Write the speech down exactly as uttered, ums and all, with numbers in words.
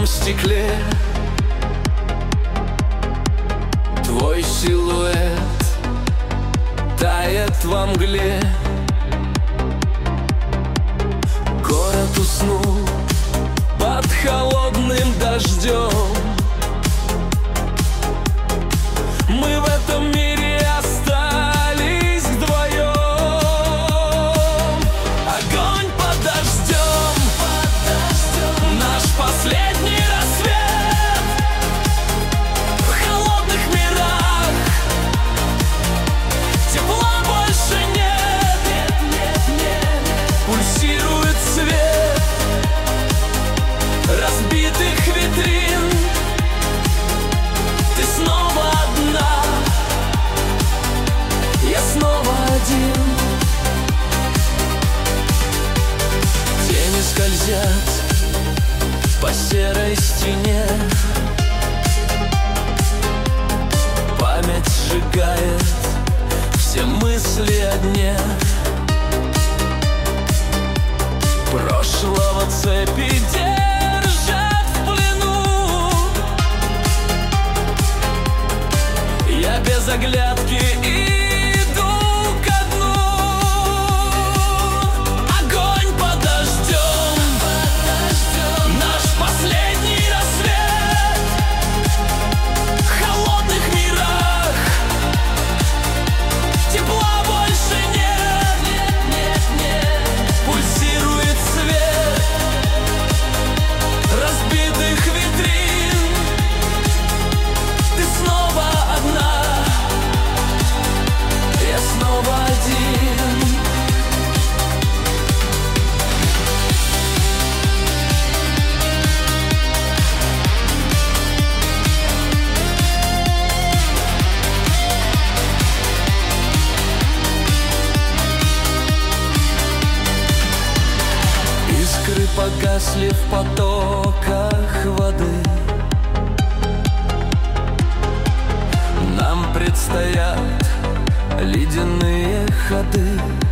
оконном стекле твой силуэт тает во мгле. Город уснул под холодным дождем. Мы в этом мире остались вдвоем. Огонь под дождем, наш последний рассвет. В холодных мирах тепла больше нет, нет, нет, нет. Пульсирует свет разбитых витрин. Ты снова одна, я снова один. Тени скользят по серой стене. Память сжигает все мысли о дне. Прошлого цепи держат в плену. Я без оглядки иду ко дну. Огонь под дождем, наш последний рассвет. В холодных мирах тепла больше нет, нет, нет, нет. Пульсирует свет разбитых витрин. Ты снова одна, я снова один. Искры погасли в потоках воды. Нам предстоят ледяные ходы.